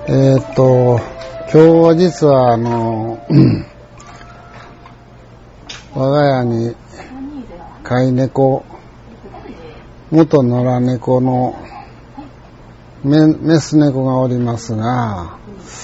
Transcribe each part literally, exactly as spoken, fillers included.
えーっと、今日は実はあの、我が家に飼い猫、元野良猫のメ、メス猫がおりますが、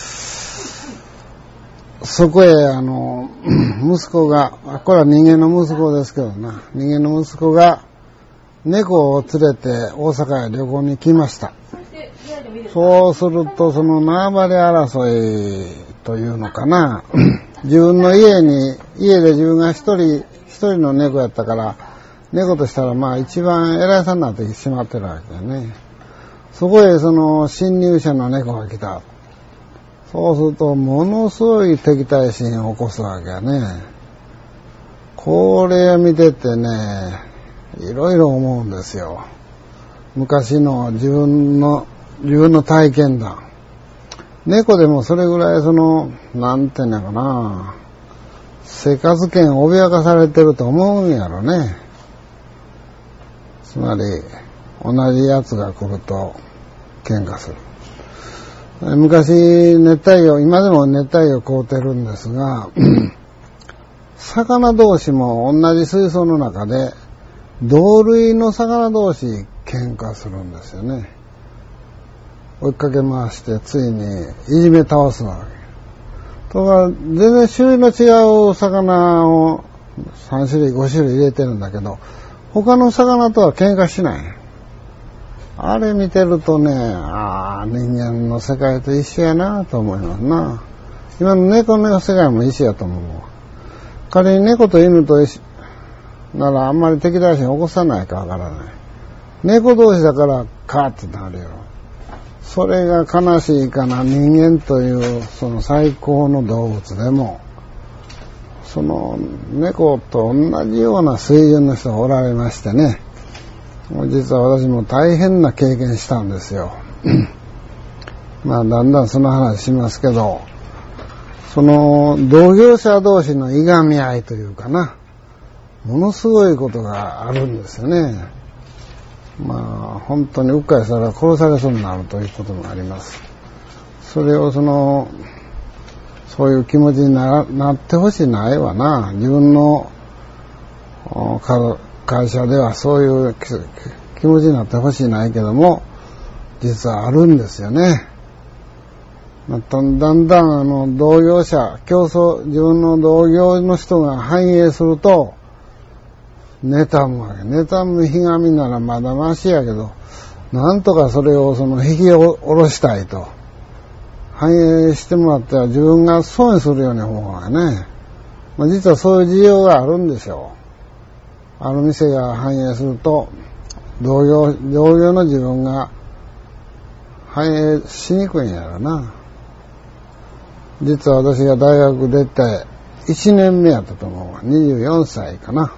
そこへあの、息子が、これは人間の息子ですけどな、人間の息子が猫を連れて大阪へ旅行に来ました。そうすると、その縄張り争いというのかな。自分の家に、家で自分が一人、一人の猫やったから、猫としたらまあ一番偉いさんになってしまってるわけだね。そこへその侵入者の猫が来た。そうすると、ものすごい敵対心を起こすわけやね。これを見ててね、いろいろ思うんですよ。昔の自分の、自分の体験談。猫でもそれぐらいその、なんていうのかな、生活圏を脅かされてると思うんやろね。つまり、同じやつが来ると喧嘩する。昔、熱帯魚、今でも熱帯魚飼うてるんですが、魚同士も同じ水槽の中で、同類の魚同士喧嘩するんですよね。追いかけ回してついにいじめ倒すわけ。とか全然種類の違う魚をさん種類ご種類入れてるんだけど、他の魚とは喧嘩しない。あれ見てるとね、ああ人間の世界と一緒やなと思いますな。今の猫の世界も一緒やと思う。仮に猫と犬と一緒ならあんまり敵対心起こさないかわからない。猫同士だからカーってなるよ。それが悲しいかな。人間というその最高の動物でも、その猫と同じような水準の人がおられましてね。実は私も大変な経験したんですよ。まあだんだんその話しますけど、その同業者同士のいがみ合いというかな、ものすごいことがあるんですよね。まあ本当にうっかりしたら殺されそうになるということもあります。それをそのそういう気持ちに な, なってほしないわな。自分の会社ではそういう気持ちになってほしいないけども、実はあるんですよね。だんだんだんあの同業者、競争、自分の同業の人が繁栄すると、妬むわけ。妬むひがみならまだましやけど、なんとかそれをその引き下ろしたいと。繁栄してもらっては自分が損するような方がね。まあ、実はそういう事情があるんでしょう。ある店が繁栄すると、同業、同業の自分が繁栄しにくいんやろな。実は私が大学出ていちねんめやったと思う。にじゅうよんさいかな。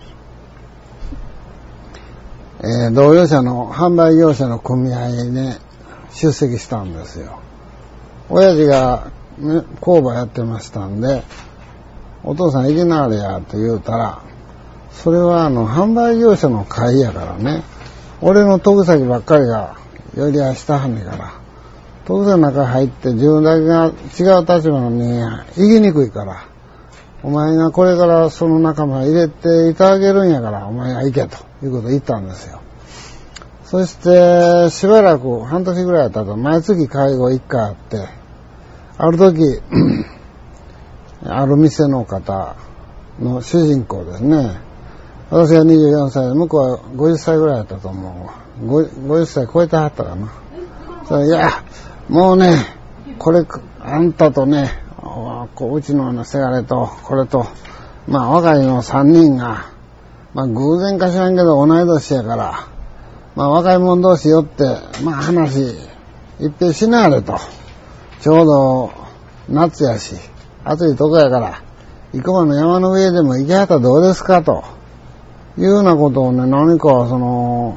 えー、同業者の販売業者の組合にね、出席したんですよ。親父が、ね、工場やってましたんで、お父さん行きなはれやって言うたら、それはあの販売業者の会やからね、俺の得先ばっかりが寄り合いしたはんねんから、得先の中入って自分だけが違う立場の人間行きにくいから、お前がこれからその仲間入れていただけるんやから、お前が行けということを言ったんですよ。そしてしばらく半年ぐらい経ったと毎月会合いっかいあって、ある時ある店の方の主人公ですね。私がにじゅうよんさいで向こうはごじゅっさいぐらいだったと思う。ごじゅっさい超えてはったかな。それいやもうね、これあんたとね、こううちのせがれとこれとまあ若いのさんにんが、まあ偶然か知らんけど同い年やから、まあ若い者同士寄って、まあ話いっぺんしなはれと。ちょうど夏やし暑いとこやから、生駒の山の上でも行きはったらどうですかというようなことをね、何かその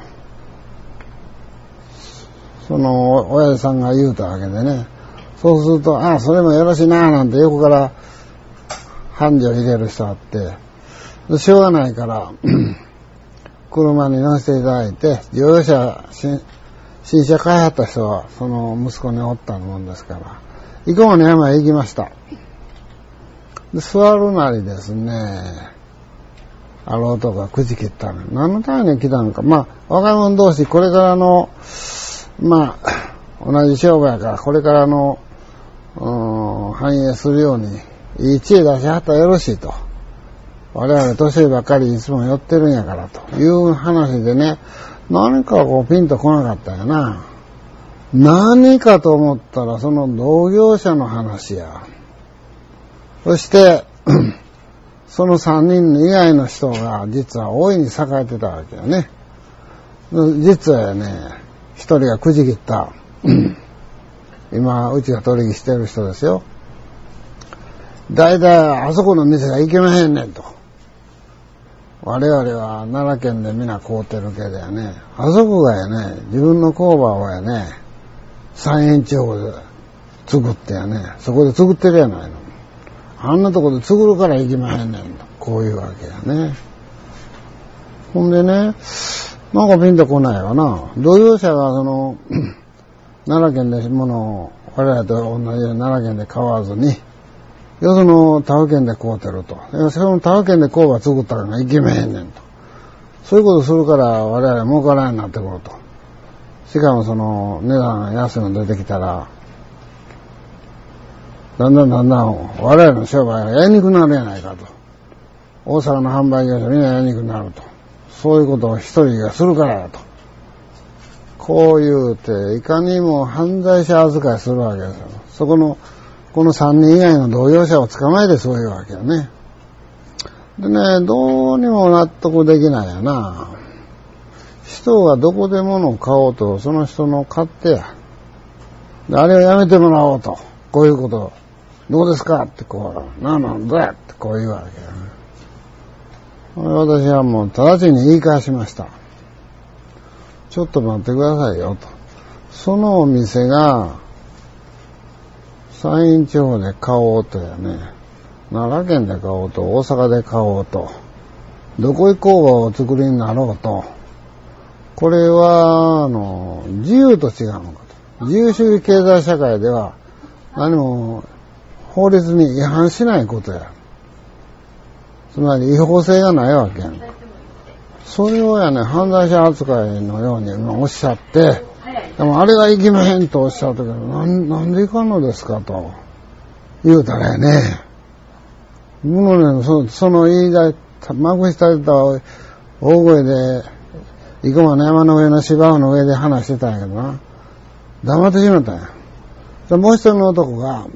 その親父さんが言うたわけでね。そうすると、ああそれもよろしいななんて横から繁盛入れる人あって、しょうがないから車に乗せていただいて、乗用車新車買いはった人は、その息子におったもんですから、生駒の山へ行きました。で、座るなりですね、ある男が口切ったの。何のために来たのか。まあ、若者同士、これからの、まあ、同じ商売やから、これからの、繁栄するように、いい知恵出しはったらよろしいと。我々年寄りばっかりいつも寄ってるんやからという話でね、何かこうピンとこなかったよな。何かと思ったらその同業者の話や。そして、その三人以外の人が実は大いに栄えてたわけよね。実はね、一人がくじ切った。今、うちが取引してる人ですよ。だいたいあそこの店が行けまへんねんと。我々は奈良県で皆買うてるけどやね、あそこがやね、自分の工場をやね、山陰地方で作ってやね、そこで作ってるやないの。あんなとこで作るから行きまへんねんと。こういうわけやね。ほんでね、なんかピンとこないわな。同業者がその、奈良県で物を我々と同じように奈良県で買わずに、よその他府県で買うてると。その他府県で工場作ったからいけまへんねんと。そういうことするから我々儲からんようになってくると。しかもその値段安いの出てきたら、だんだんだんだん我々の商売がやりにくくなるやないかと。大阪の販売業者みんなやりにくくなると。そういうことを一人がするからやと。こう言うて、いかにも犯罪者扱いするわけですよ。そこの、この三人以外の同業者を捕まえてそういうわけよね。でね、どうにも納得できないやな。人がどこで物を買おうと、その人の勝手や。で、あれをやめてもらおうと。こういうこと、どうですかってこう、なんなんだってこう言うわけやね。私はもう直ちに言い返しました。ちょっと待ってくださいよと。そのお店が、山陰地方で買おうとやね、奈良県で買おうと、大阪で買おうと、どこへ工場を作りになろうと、これは、あの、自由と違うのかと。自由主義経済社会では、何も法律に違反しないことや。つまり違法性がないわけやん。それをやね、犯罪者扱いのようにおっしゃって、でもあれがいけまへんとおっしゃったけど、なん、なんでいかんのですかと言うたらやね、もうね、そ, その言いだい、まくし立てた大声で、生駒の山の上の芝生の上で話してたんやけどな、黙ってしまったんや。でもう一人の男が、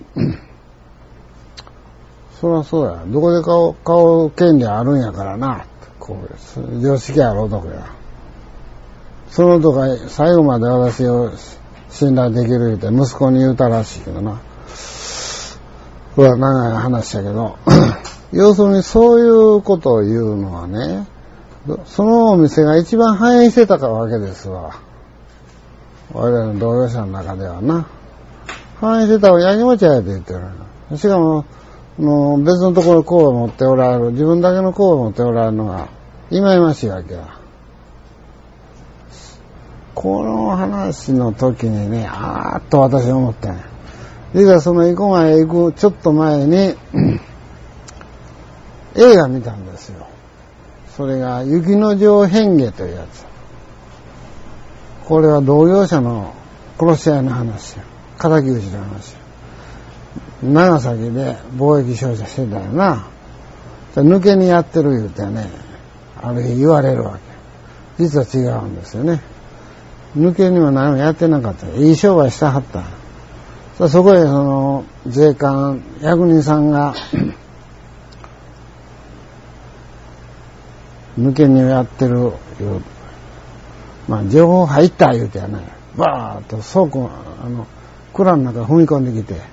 そりゃそうや、どこで買う、買う権利あるんやからな、こう、常識ある男や。その男が最後まで私を信頼できる言うて息子に言うたらしいけどな。これは長い話やけど、要するにそういうことを言うのはね、そのお店が一番反映してたわけですわ。我々の同業者の中ではな。反映してたをやきもちやで言ってる。しかも、もう別のところ工場持っておられる、自分だけの工場持っておられるのが、忌々しいわけや。この話の時にね、あーっと私思ったんや。実はその生駒へ行くちょっと前に、映画見たんですよ。それが、雪の城変化というやつ。これは同業者の殺し合いの話や。敵討ちの話。長崎で貿易商社してたよな。抜けにやってる言うてね、ある日言われるわけ。実は違うんですよね。抜けには何もやってなかった。いい商売したはった。そこへその税関役人さんが抜けにやってるいう、まあ情報入った言うてやね、バーッと倉庫、あの、蔵の中踏み込んできて、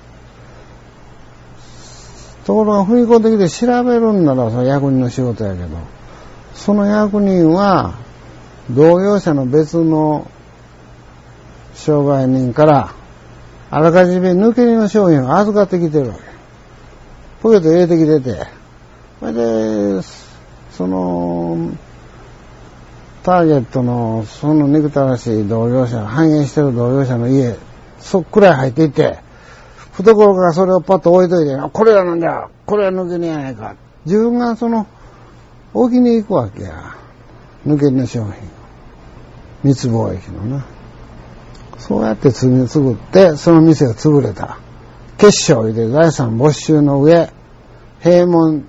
ところが踏み込んできて調べるんならその役人の仕事やけど、その役人は同業者の別の商売人からあらかじめ抜け荷の商品を預かってきてるわけ。ポケット入れてきてて、それで、その、 ターゲットのその憎たらしい同業者、反映してる同業者の家、そっくらい入っていって、懐からそれをパッと置いといて、これはなんだ、これは抜けねえやないか。自分がその、置きに行くわけや。抜け値商品。密貿易のな。そうやって罪を作って、その店が潰れた。結晶を入れ財産没収の上、閉門、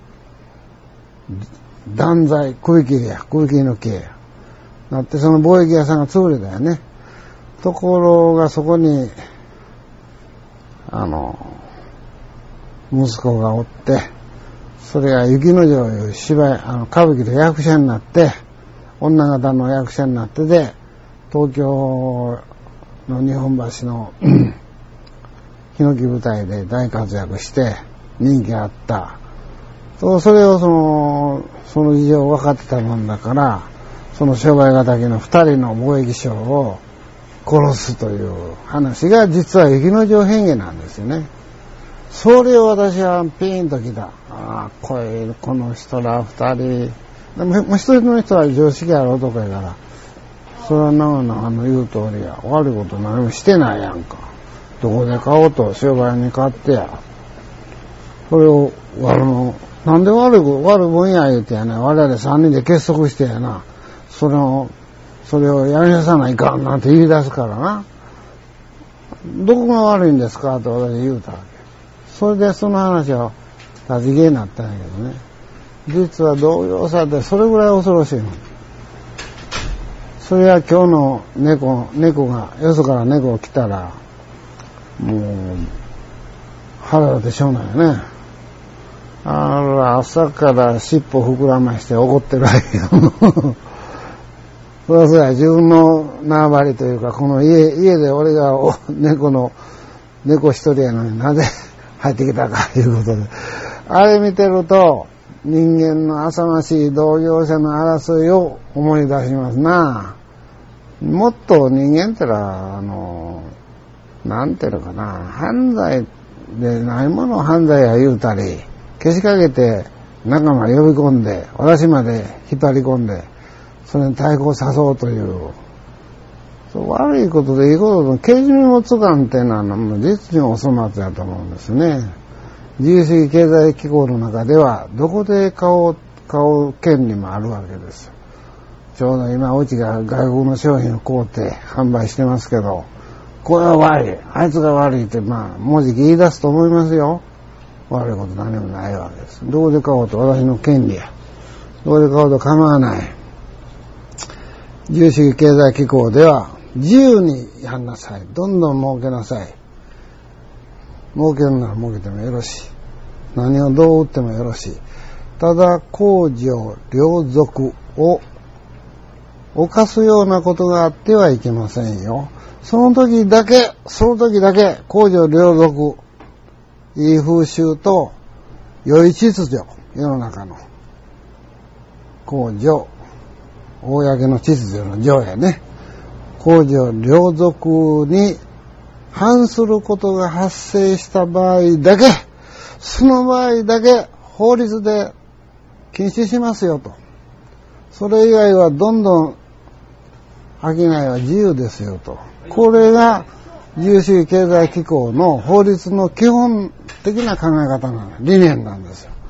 断罪、首切りや、首切りの刑や。なって、その貿易屋さんが潰れたよね。ところがそこに、あの、息子がおって、それが雪の城いう芝居、あの、歌舞伎の役者になって、女方の役者になってて、東京の日本橋のヒノキ舞台で大活躍して人気あった。それをその、その事情を分かってたもんだから、その商売敵の二人の貿易商を殺すという話が実は雪の城変化なんですよね。それを私はピーンときた。ああ、これ、この人ら二人。でも、もう一人の人は常識ある男やから、それは長野あの言う通りや。悪いこと何もしてないやんか。どこで買おうと商売に買ってや。それを、悪の、なんで悪い、悪い分野言うてやな。我々三人で結束してやな。それを、それをやりなさないかんなんて言い出すからな。どこが悪いんですかと私言うたわけ。それでその話を立ち消えになったんやけどね。実は同業者ってそれぐらい恐ろしいの。それは今日の猫、猫が、よそから猫が来たら、もう、腹立ってしょうないよね。あら、朝から尻尾膨らまして怒ってるわけよ。そうそうや、自分の縄張りというか、この家、家で俺が猫の、猫一人やのになぜ入ってきたかということで。あれ見てると、人間の浅ましい同業者の争いを思い出しますな。もっと人間ってのは、あの、なんていうのかな、犯罪でないものを犯罪や言うたり、けしかけて仲間呼び込んで、私まで引っ張り込んで、それに対抗さそうという、そう悪いことでいいことのけじめをつかんっていうのは、もう実にお粗末だと思うんですね。自由主義経済機構の中では、どこで買おう、買う権利もあるわけです。ちょうど今、うちが外国の商品を買うて販売してますけど、これは悪い、あいつが悪いって、まあ、文字言い出すと思いますよ。悪いこと何もないわけです。どこで買おうと私の権利や。どこで買おうと構わない。自由主義経済機構では、自由にやんなさい。どんどん儲けなさい。儲けるなら儲けてもよろしい。何をどう売ってもよろしい。ただ、公序良俗を犯すようなことがあってはいけませんよ。その時だけ、その時だけ、公序良俗、いい風習と良い秩序、世の中の公序、公の秩序の序やね。公序良俗に反することが発生した場合だけ、その場合だけ法律で禁止しますよと。それ以外はどんどん商いは自由ですよと。これが自由主義経済機構の法律の基本的な考え方なの、理念なんですよ。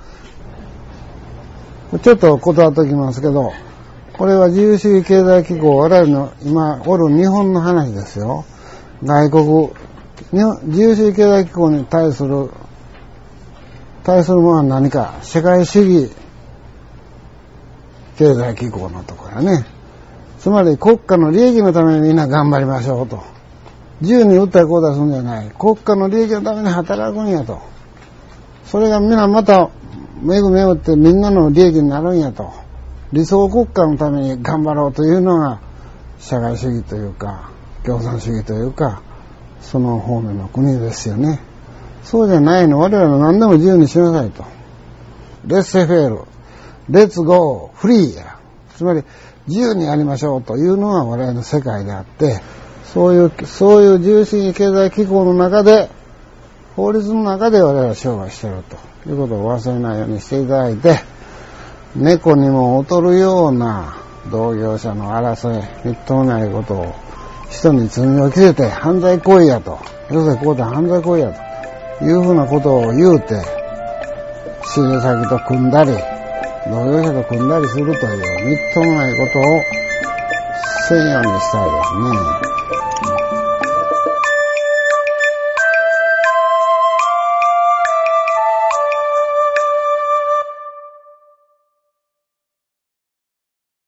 ちょっと断っておきますけど、これは自由主義経済機構、我々の今おる日本の話ですよ。外国、自由主義経済機構に対する、対するものは何か、世界主義経済機構のところやね。つまり国家の利益のためにみんな頑張りましょうと。自由に訴えこうだするんじゃない。国家の利益のために働くんやと。それがみんなまた、めぐめぐってみんなの利益になるんやと。理想国家のために頑張ろうというのが社会主義というか共産主義というかその方面の国ですよね。そうじゃないの。我々は何でも自由にしなさいと。レッセフェール、レッツゴーフリーや。つまり自由にやりましょうというのが我々の世界であって、そういうそういう自由主義経済機構の中で法律の中で我々は商売しているということを忘れないようにしていただいて、猫にも劣るような同業者の争い、みっともないことを人に罪を着せて犯罪行為やと、要するにこうで犯罪行為やというふうなことを言うて、仕入れ先と組んだり、同業者と組んだりするというみっともないことをせんようにしたいですね。